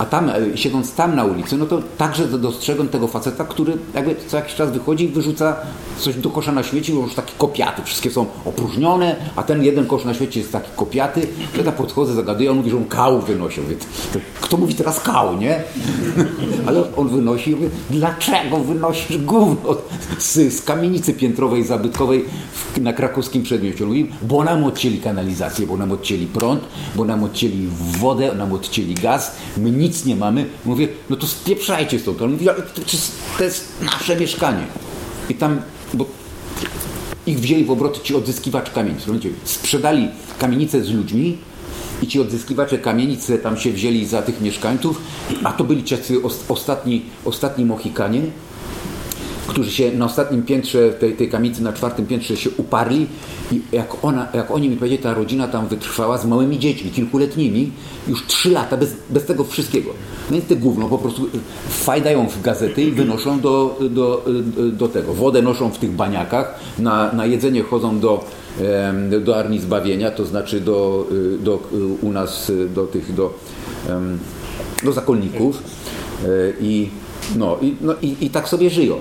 A tam, siedząc tam na ulicy, no to także dostrzegłem tego faceta, który jakby co jakiś czas wychodzi i wyrzuca coś do kosza na śmieci, bo już takie kopiaty, wszystkie są opróżnione, a ten jeden kosz na świecie jest taki kopiaty. Ja podchodzę, zagaduję, on mówi, że on kał wynosił. Kto mówi teraz kał, nie? Ale on wynosi, mówię, dlaczego wynosisz gówno z kamienicy piętrowej, zabytkowej na krakowskim Przedmieściu? On mówi, bo nam odcięli kanalizację, bo nam odcięli prąd, bo nam odcięli wodę, nam odcięli gaz, my nic nie mamy. Mówię, no to spieprzajcie stąd. On mówi, ale to jest nasze mieszkanie. I tam, bo ich wzięli w obroty ci odzyskiwacze kamienic. Sprzedali kamienicę z ludźmi i ci odzyskiwacze kamienic tam się wzięli za tych mieszkańców, a to byli tacy ostatni Mohikanie, którzy się na ostatnim piętrze tej kamienicy, na 4. piętrze się uparli i jak oni mi powiedzieli, ta rodzina tam wytrwała z małymi dziećmi, kilkuletnimi, już 3 lata bez tego wszystkiego. No i te gówno po prostu wfajdają w gazety i wynoszą do tego. Wodę noszą w tych baniakach, na jedzenie chodzą do Armii Zbawienia, to znaczy u nas do zakonników i tak sobie żyją.